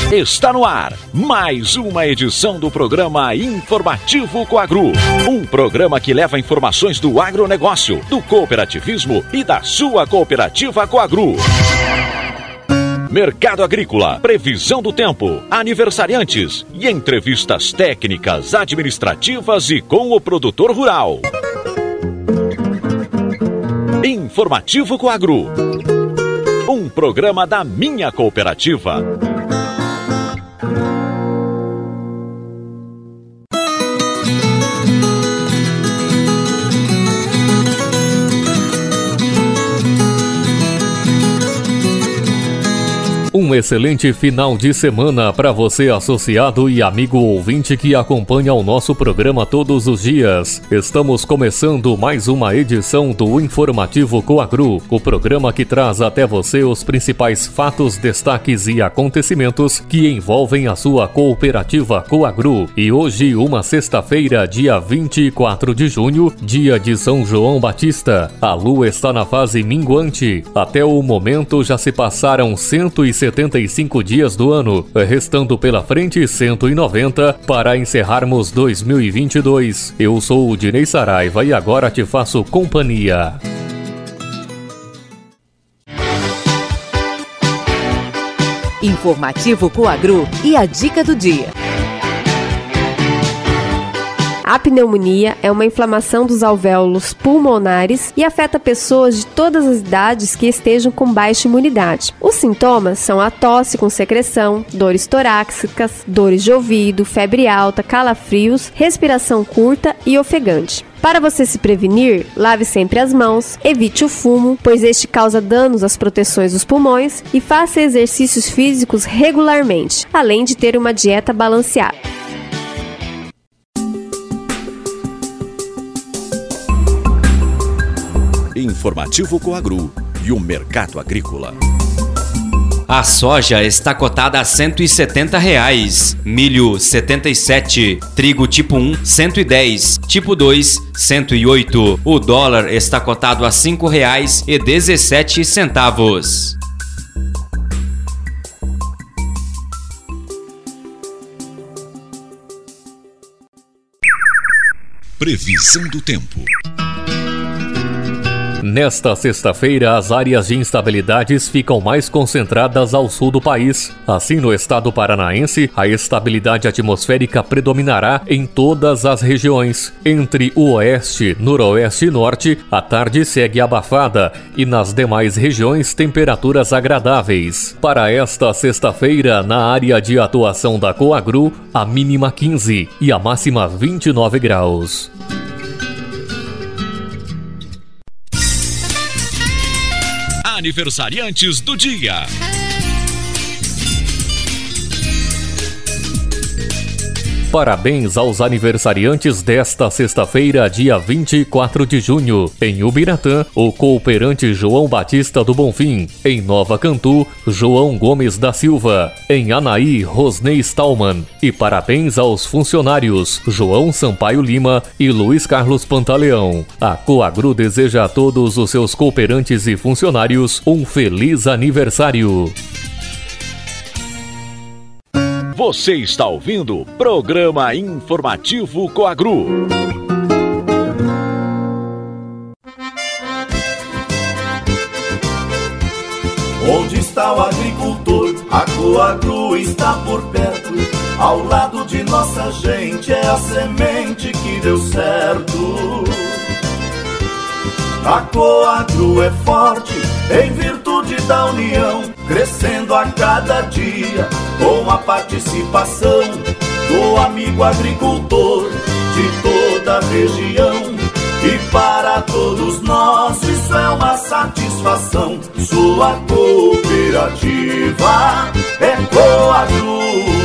Está no ar mais uma edição do programa Informativo Coagro. Um programa que leva informações do agronegócio, do cooperativismo e da sua cooperativa Coagro. Mercado agrícola, previsão do tempo, aniversariantes e entrevistas técnicas, administrativas e com o produtor rural. Informativo Coagro. Um programa da minha cooperativa. Um excelente final de semana para você, associado e amigo ouvinte que acompanha o nosso programa todos os dias. Estamos começando mais uma edição do Informativo Coagro, o programa que traz até você os principais fatos, destaques e acontecimentos que envolvem a sua cooperativa Coagro. E hoje, uma sexta-feira, dia 24 de junho, dia de São João Batista. A lua está na fase minguante. Até o momento já se passaram 175 dias do ano, restando pela frente 190 para encerrarmos 2022. Eu sou o Dinei Saraiva e agora te faço companhia. Informativo Coagro e a dica do dia. A pneumonia é uma inflamação dos alvéolos pulmonares e afeta pessoas de todas as idades que estejam com baixa imunidade. Os sintomas são a tosse com secreção, dores torácicas, dores de ouvido, febre alta, calafrios, respiração curta e ofegante. Para você se prevenir, lave sempre as mãos, evite o fumo, pois este causa danos às proteções dos pulmões, e faça exercícios físicos regularmente, além de ter uma dieta balanceada. Informativo Coagro e o mercado agrícola. A soja está cotada a R$ 170, milho 77, trigo tipo 1 110, tipo 2 108. O dólar está cotado a R$ 5,17. Previsão do tempo. Nesta sexta-feira, as áreas de instabilidades ficam mais concentradas ao sul do país. Assim, no estado paranaense, a estabilidade atmosférica predominará em todas as regiões. Entre o oeste, noroeste e norte, a tarde segue abafada e nas demais regiões, temperaturas agradáveis. Para esta sexta-feira, na área de atuação da Coagro, a mínima 15 e a máxima 29 graus. Aniversariantes do dia. Parabéns aos aniversariantes desta sexta-feira, dia 24 de junho. Em Ubiratã, o cooperante João Batista do Bonfim. Em Nova Cantu, João Gomes da Silva. Em Anaí, Rosnei Stallman. E parabéns aos funcionários João Sampaio Lima e Luiz Carlos Pantaleão. A Coagro deseja a todos os seus cooperantes e funcionários um feliz aniversário. Você está ouvindo o programa Informativo Coagro. Onde está o agricultor? A Coagro está por perto. Ao lado de nossa gente, é a semente que deu certo. A Coagro é forte em virtude da união, crescendo a cada dia com a participação do amigo agricultor de toda a região. E para todos nós isso é uma satisfação. Sua cooperativa é Coagro.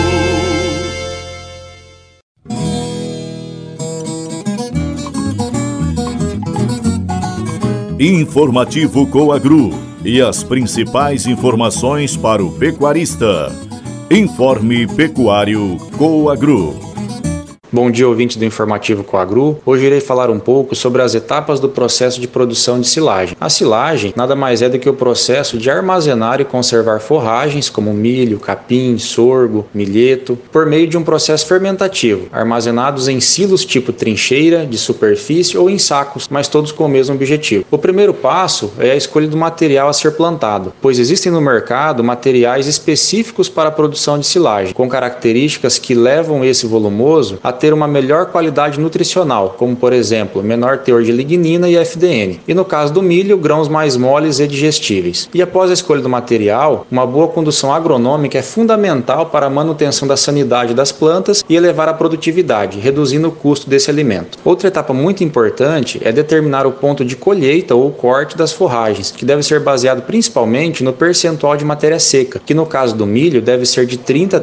Informativo Coagro e as principais informações para o pecuarista. Informe Pecuário Coagro. Bom dia, ouvinte do Informativo Coagru. Hoje irei falar um pouco sobre as etapas do processo de produção de silagem. A silagem nada mais é do que o processo de armazenar e conservar forragens como milho, capim, sorgo, milheto, por meio de um processo fermentativo, armazenados em silos tipo trincheira, de superfície ou em sacos, mas todos com o mesmo objetivo. O primeiro passo é a escolha do material a ser plantado, pois existem no mercado materiais específicos para a produção de silagem, com características que levam esse volumoso a ter uma melhor qualidade nutricional, como por exemplo, menor teor de lignina e FDN, e no caso do milho, grãos mais moles e digestíveis. E após a escolha do material, uma boa condução agronômica é fundamental para a manutenção da sanidade das plantas e elevar a produtividade, reduzindo o custo desse alimento. Outra etapa muito importante é determinar o ponto de colheita ou corte das forragens, que deve ser baseado principalmente no percentual de matéria seca, que no caso do milho deve ser de 30% a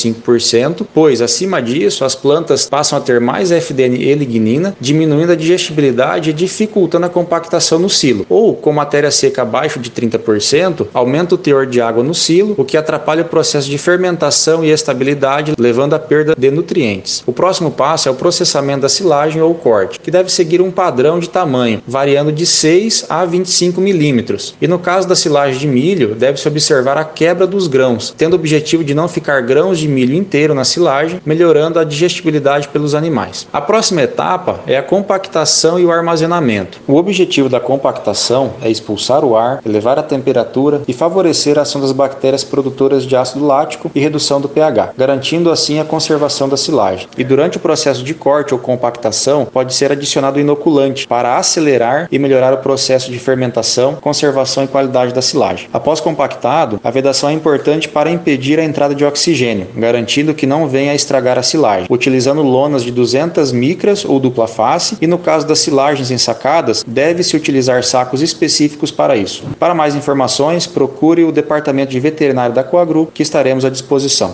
35%, pois acima disso as plantas passam a ter mais FDN e lignina, diminuindo a digestibilidade e dificultando a compactação no silo. Ou, com matéria seca abaixo de 30%, aumenta o teor de água no silo, o que atrapalha o processo de fermentação e estabilidade, levando à perda de nutrientes. O próximo passo é o processamento da silagem ou corte, que deve seguir um padrão de tamanho, variando de 6 a 25 milímetros. E no caso da silagem de milho, deve-se observar a quebra dos grãos, tendo o objetivo de não ficar grãos de milho inteiro na silagem, melhorando a digestibilidade pelos animais. A próxima etapa é a compactação e o armazenamento. O objetivo da compactação é expulsar o ar, elevar a temperatura e favorecer a ação das bactérias produtoras de ácido lático e redução do pH, garantindo assim a conservação da silagem. E durante o processo de corte ou compactação, pode ser adicionado inoculante para acelerar e melhorar o processo de fermentação, conservação e qualidade da silagem. Após compactado, a vedação é importante para impedir a entrada de oxigênio, garantindo que não venha a estragar a silagem, utilizando lonas de 200 micras ou dupla face, e no caso das silagens ensacadas, deve-se utilizar sacos específicos para isso. Para mais informações, procure o Departamento de Veterinário da Coagru, que estaremos à disposição.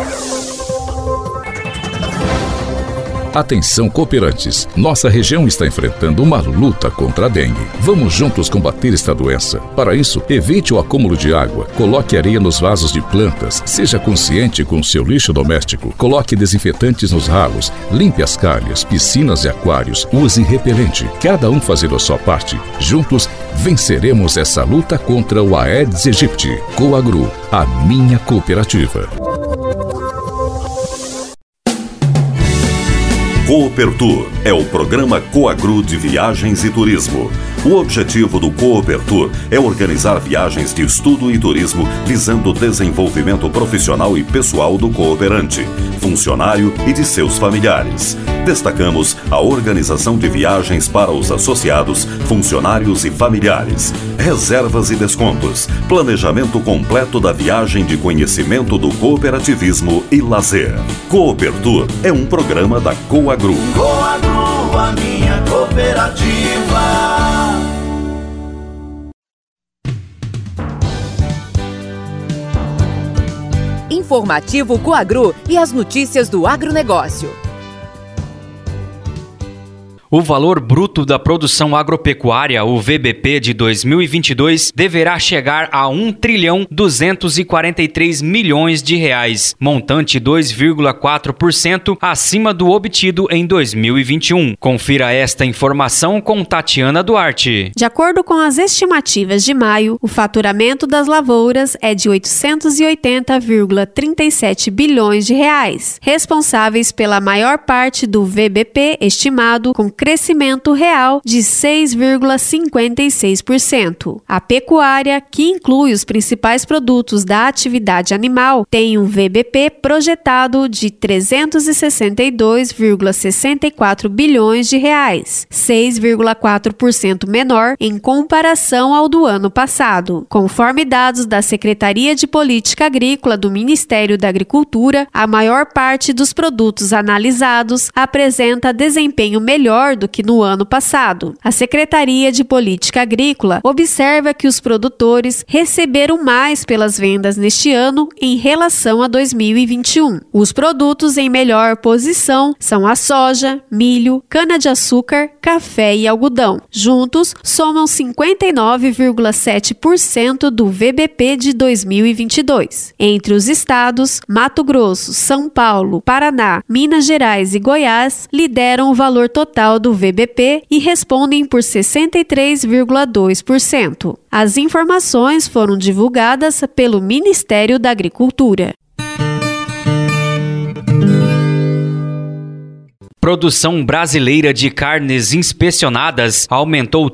Atenção, cooperantes! Nossa região está enfrentando uma luta contra a dengue. Vamos juntos combater esta doença. Para isso, evite o acúmulo de água, coloque areia nos vasos de plantas, seja consciente com o seu lixo doméstico, coloque desinfetantes nos ralos, limpe as calhas, piscinas e aquários, use repelente. Cada um fazendo a sua parte. Juntos, venceremos essa luta contra o Aedes aegypti. Coagru, a minha cooperativa. Coopertour é o programa Coagru de Viagens e Turismo. O objetivo do Coopertour é organizar viagens de estudo e turismo visando o desenvolvimento profissional e pessoal do cooperante, funcionário e de seus familiares. Destacamos a organização de viagens para os associados, funcionários e familiares, reservas e descontos, planejamento completo da viagem de conhecimento do cooperativismo e lazer. Coopertour é um programa da Coagru. Coagru, a minha cooperativa. Informativo Coagru e as notícias do agronegócio. O valor bruto da produção agropecuária, o VBP, de 2022 deverá chegar a R$1.243 milhões, montante 2,4% acima do obtido em 2021. Confira esta informação com Tatiana Duarte. De acordo com as estimativas de maio, o faturamento das lavouras é de 880,37 bilhões de reais, responsáveis pela maior parte do VBP estimado com crescimento real de 6,56%. A pecuária, que inclui os principais produtos da atividade animal, tem um VBP projetado de 362,64 bilhões de reais, 6,4% menor em comparação ao do ano passado. Conforme dados da Secretaria de Política Agrícola do Ministério da Agricultura, a maior parte dos produtos analisados apresenta desempenho melhor menor do que no ano passado. A Secretaria de Política Agrícola observa que os produtores receberam mais pelas vendas neste ano em relação a 2021. Os produtos em melhor posição são a soja, milho, cana-de-açúcar, café e algodão. Juntos, somam 59,7% do VBP de 2022. Entre os estados, Mato Grosso, São Paulo, Paraná, Minas Gerais e Goiás lideram o valor total do VBP e respondem por 63,2%. As informações foram divulgadas pelo Ministério da Agricultura. Produção brasileira de carnes inspecionadas aumentou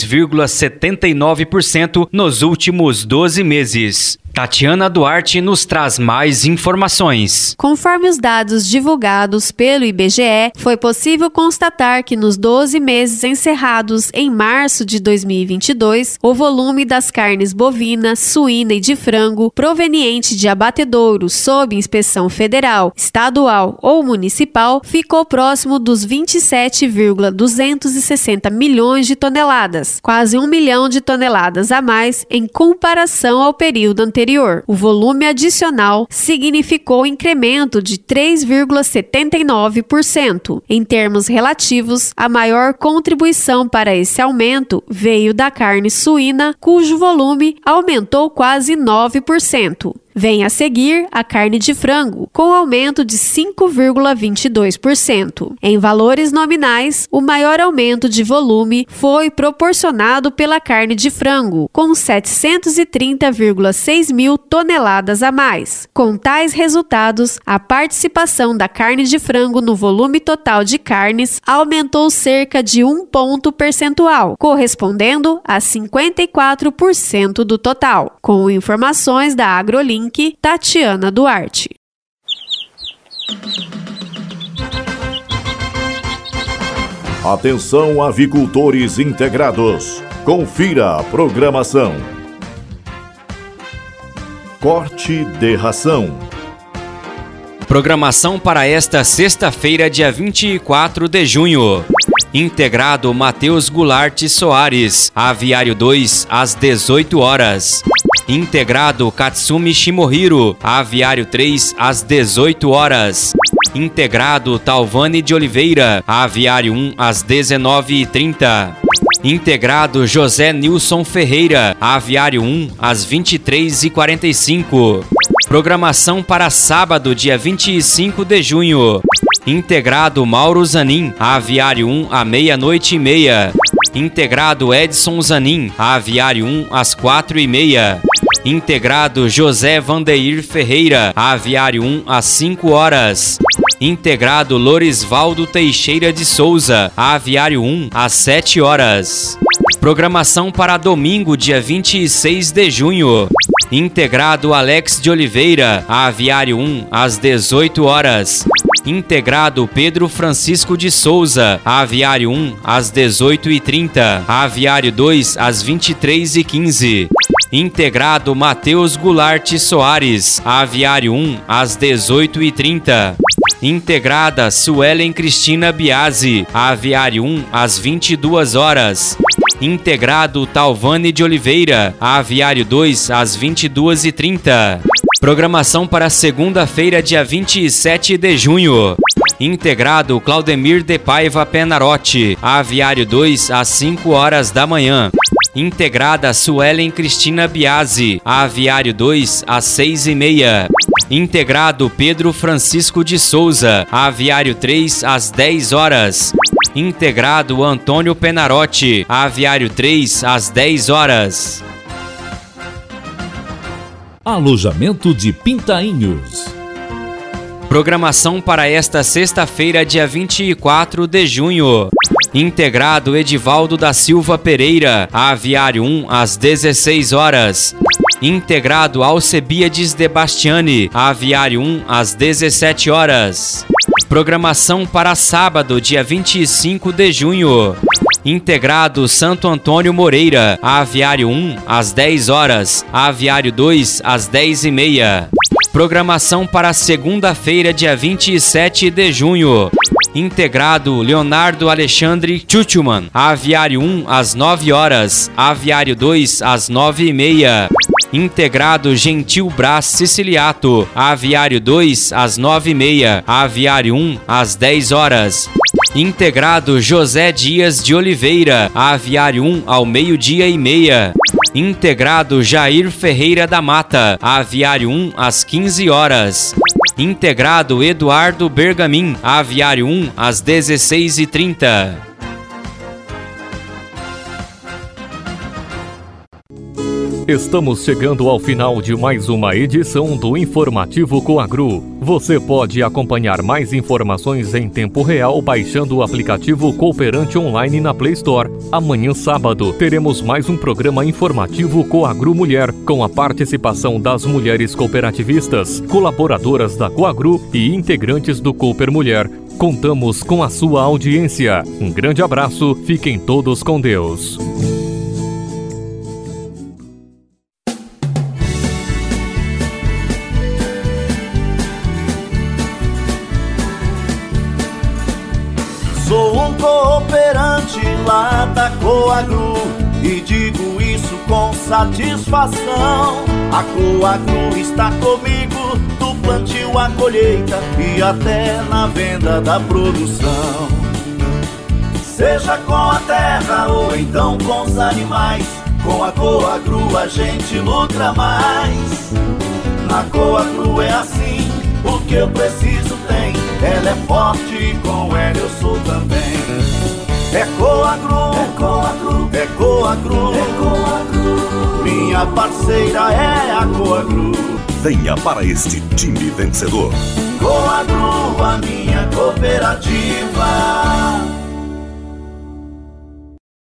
3,79% nos últimos 12 meses. Tatiana Duarte nos traz mais informações. Conforme os dados divulgados pelo IBGE, foi possível constatar que nos 12 meses encerrados em março de 2022, o volume das carnes bovina, suína e de frango proveniente de abatedouros sob inspeção federal, estadual ou municipal ficou próximo dos 27,260 milhões de toneladas, quase 1 milhão de toneladas a mais em comparação ao período anterior. O volume adicional significou incremento de 3,79%. Em termos relativos, a maior contribuição para esse aumento veio da carne suína, cujo volume aumentou quase 9%. Vem a seguir a carne de frango, com aumento de 5,22%. Em valores nominais, o maior aumento de volume foi proporcionado pela carne de frango, com 730,6 mil toneladas a mais. Com tais resultados, a participação da carne de frango no volume total de carnes aumentou cerca de 1 ponto percentual, correspondendo a 54% do total. Com informações da AgroLink, Tatiana Duarte. Atenção, avicultores integrados. Confira a programação. Corte de ração. Programação para esta sexta-feira, dia 24 de junho. Integrado Matheus Goulart Soares, Aviário 2, às 18 horas. Integrado Katsumi Shimohiro, Aviário 3, às 18 horas. Integrado Talvani de Oliveira, Aviário 1, às 19h30. Integrado José Nilson Ferreira, Aviário 1, às 23h45. Programação para sábado, dia 25 de junho. Integrado Mauro Zanin, Aviário 1, à 00:30. Integrado Edson Zanin, Aviário 1, às 4h30. Integrado José Vandeir Ferreira, Aviário 1, às 5 horas. Integrado Lorisvaldo Teixeira de Souza, Aviário 1, às 7 horas. Programação para domingo, dia 26 de junho. Integrado Alex de Oliveira, Aviário 1, às 18 horas. Integrado Pedro Francisco de Souza, Aviário 1, às 18h30. Aviário 2, às 23h15. Integrado Matheus Goulart Soares, Aviário 1, às 18h30. Integrada Suelen Cristina Biasi, Aviário 1, às 22 horas. Integrado Talvani de Oliveira, Aviário 2, às 22h30. Programação para segunda-feira, dia 27 de junho. Integrado Claudemir de Paiva Penarotti, Aviário 2, às 5 horas da manhã. Integrada Suelen Cristina Biasi, Aviário 2, às 6h30. Integrado Pedro Francisco de Souza, Aviário 3, às 10 horas. Integrado Antônio Penarotti, Aviário 3, às 10 horas. Alojamento de Pintainhos. Programação para esta sexta-feira, dia 24 de junho. Integrado Edivaldo da Silva Pereira, Aviário 1, às 16 horas. Integrado Alcebiades de Bastiani, Aviário 1, às 17 horas. Programação para sábado, dia 25 de junho. Integrado Santo Antônio Moreira, Aviário 1, às 10 horas. Aviário 2, às 10h30. Programação para segunda-feira, dia 27 de junho. Integrado Leonardo Alexandre Tchutchuman. Aviário 1 às 9 horas. Aviário 2 às 9h30. Integrado Gentil Brás Siciliato. Aviário 2 às 9h30. Aviário 1 às 10 horas. Integrado José Dias de Oliveira. Aviário 1 ao 12h30. Integrado Jair Ferreira da Mata. Aviário 1 às 15 horas. Integrado Eduardo Bergamin. Aviário 1 às 16h30. Estamos chegando ao final de mais uma edição do Informativo Coagru. Você pode acompanhar mais informações em tempo real baixando o aplicativo Cooperante Online na Play Store. Amanhã, sábado, teremos mais um programa informativo Coagru Mulher, com a participação das mulheres cooperativistas, colaboradoras da Coagru e integrantes do Cooper Mulher. Contamos com a sua audiência. Um grande abraço, fiquem todos com Deus. Sou um cooperante lá da Coagru e digo isso com satisfação. A Coagru está comigo do plantio à colheita e até na venda da produção. Seja com a terra ou então com os animais, com a Coagru a gente lucra mais. Na Coagru é assim, o que eu preciso tem. Ela é forte e com ela eu sou também. É Coagru, é Coagru, é Coagru, é Coagru. Minha parceira é a Coagru. Venha para este time vencedor. Coagru, a minha cooperativa.